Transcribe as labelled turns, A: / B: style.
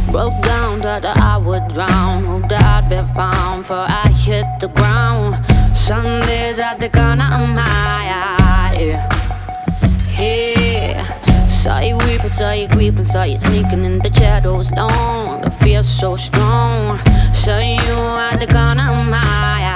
A: Broke down that I would drown. Hope that I'd be found for I hit the ground. Some days at the corner of my eye. Yeah. Saw you weeping, saw you creeping, saw you sneaking in the shadows long. The fear so strong. Saw you at the corner of my eye.